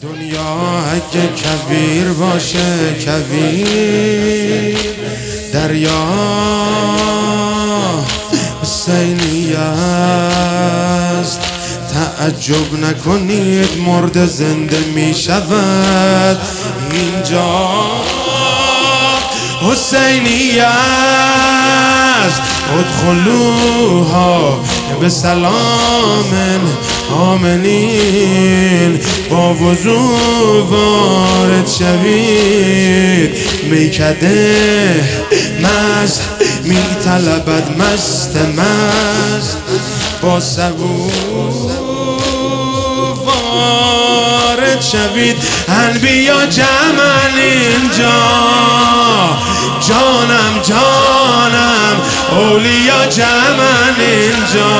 دنیا اگه کویر باشه کویر دریا حسینی است. تعجب نکنید مرد زنده می شود اینجا حسینی است. ادخلوها به سلام آمنین با وضو وارد شوید. میکده مست می طلبد مست با سبو وارد شوید. انبیا جمعن اینجا جانم جانم اولیا جمعن اینجا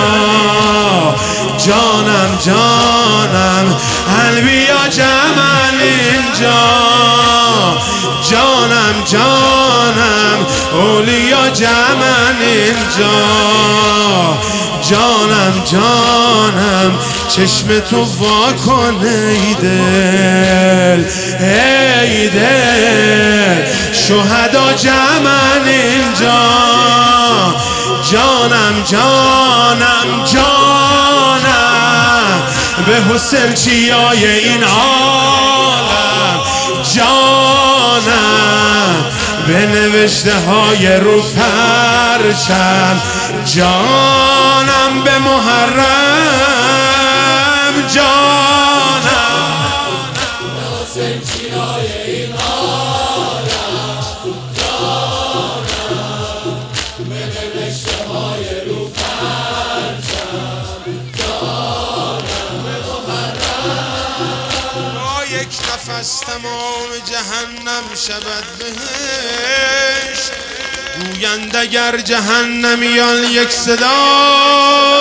جانم جانم انبیا جمعن اینجا جانم جانم اولیا جمعن اینجا جانم جانم. چشم تو وا کن ای دل ای دل شهدا جمعن اینجا جانم جانم جانم به حسین چیای این عالم جانم به نوشته های رو پرچم جانم به محرم جانم به حسین چیای این عالم جانم به نوشته های رو پرچم جانم به محرم. با یک نفس تمام جهنم شود بهشت گویند اگر جهنمیان یک صدا